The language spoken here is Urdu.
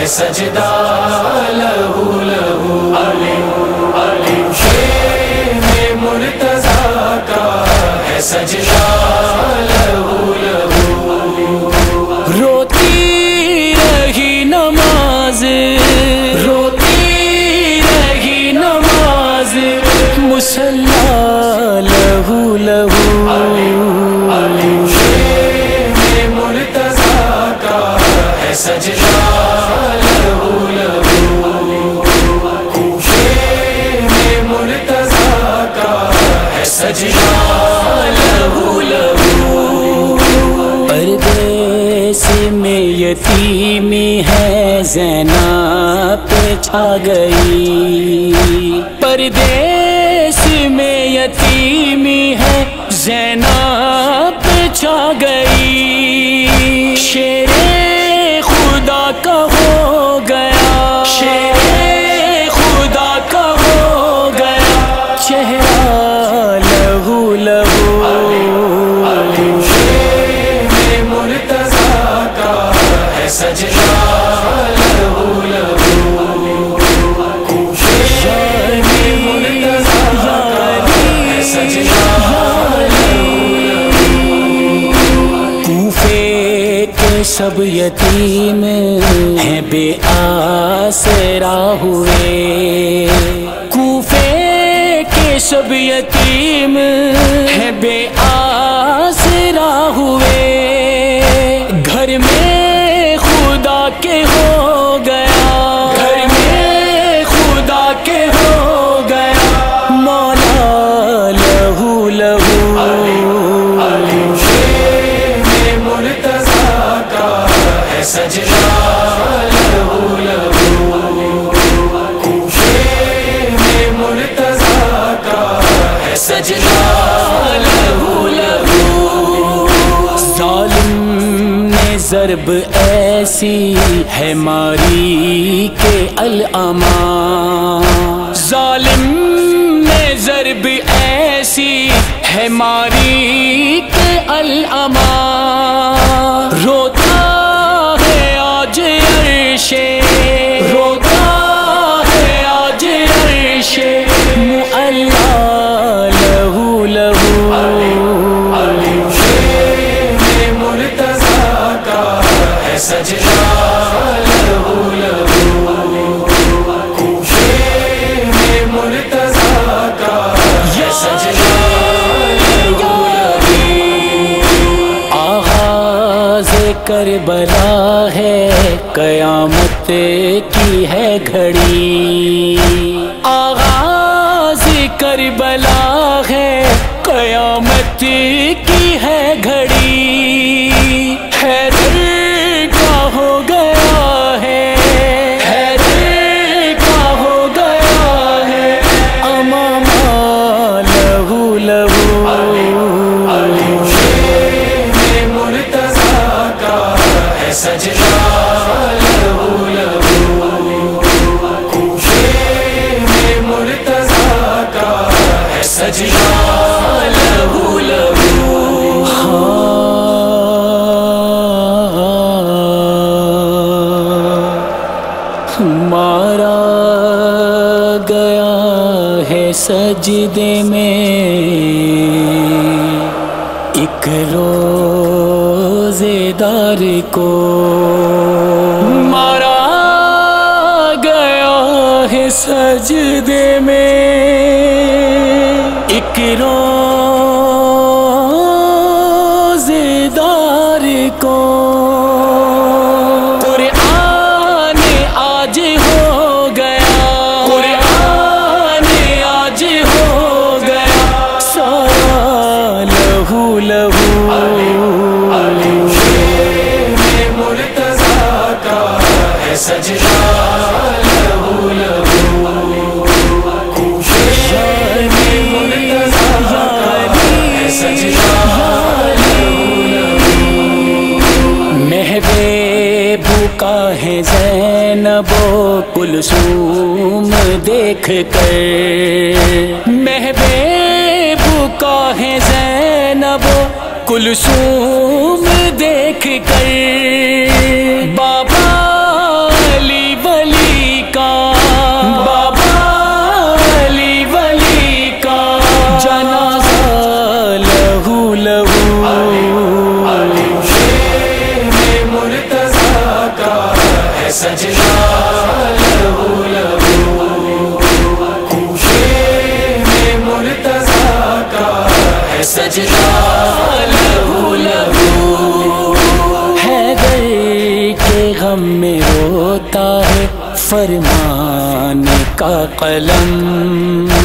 ہے سجدہ لہو لہو، علی شیر مرتضیٰ کا ہے سجدہ لہو لہو، روتی رہی نماز، روتی رہی نماز، مصلی لہو لہو، علی شیر مرتضیٰ کا ہے سجدہ لہو لہو، شیر مرتضیٰ کا ہے سجدہ لہو لہو، پردیس میں یتیمی ہے زینب پہ چھا گئی، پردیس میں یتیمی ہے زینب پہ چھا گئی، شیر خدا کا ہو گیا، شیر خدا کا ہو گیا چہرہ لہو لہو، علی شیر مرتضیٰ کا ہے سجدہ لہو لہو، شیر مرتضیٰ کا ہے سجدہ سب یتیم ہیں بے آسرا ہوئے، کوفے کے سب یتیم ہیں بے آسرا ہوئے، گھر میں خدا کے ہو گیا، گھر میں خدا کے ہو گیا مولا لہو لہو، علی شیر مرتضیٰ کا ہے سجدہ لہو لہو، شیر مرتضیٰ کا ہے سجدہ لہو لہو، ظالم نے ضرب ایسی ہے ماری کہ الاما، ظالم نے ضرب ایسی ہے ماری کہ الاما، روتا ہے آج عرش، روتا ہے آج عرش معلا لہو لہو، علی شیر مرتضیٰ کا ہے سجدہ لہو لہو، شیر مرتضیٰ کا ہے سجدہ کربلا ہے قیامت کی ہے گھڑی، آغاز کربلا ہے قیامت کی ہے گھڑی، حیدر کا ہو گیا ہے، حیدر کا ہو گیا ہے امامہ لہو لہو، علی شیر مرتضیٰ کا ہے سجدہ لہو لہو، شیر مرتضیٰ کا ہے سجدہ لہو لہو، مارا گیا ہے سجدے میں ایک روزے دار کو، مارا گیا ہے سجدے میں ایک روزے دار کو، قرآن آج ہو گیا، قرآن آج ہو گیا سارا لہو لہو، علی شیر مرتضیٰ کا ہے سجدہ لہو لہو، شیر مرتضیٰ کا ہے سجدہ بھوکا ہے زینب و کلثوم دیکھ کر، محبے بھوکا ہے زینب و کلثوم دیکھ کر، بابا علی سجدہ لہو لہو، حیدر کے غم میں روتا ہے فرمان کا قلم،